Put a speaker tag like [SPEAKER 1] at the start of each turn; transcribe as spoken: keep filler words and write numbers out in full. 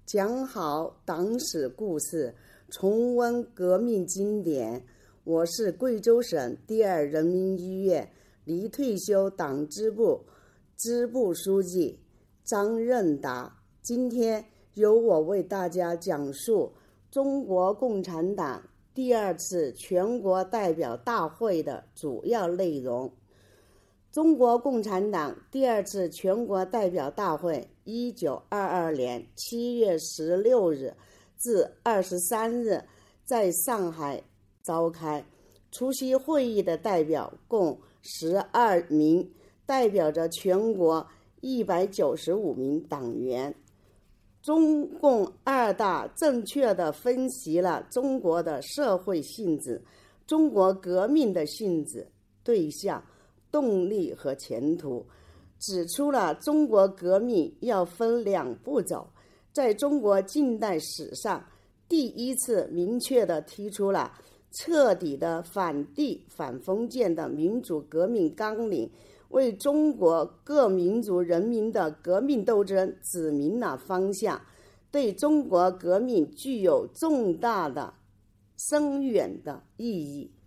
[SPEAKER 1] 讲好党史故事，重温革命经典。我是贵州省第二人民医院离退休党支部支部书记张任达。今天由我为大家讲述中国共产党第二次全国代表大会的主要内容。中国共产党第二次全国代表大会一九二二年七月十六日至二十三日在上海召开，出席会议的代表共十二名，代表着全国一百九十五名党员。中共二大正确地分析了中国的社会性质、中国革命的性质、对象、动力和前途，指出了中国革命要分两步走，在中国近代史上第一次明确地提出了彻底的反帝反封建的民主革命纲领，为中国各民族人民的革命斗争指明了方向，对中国革命具有重大的深远的意义。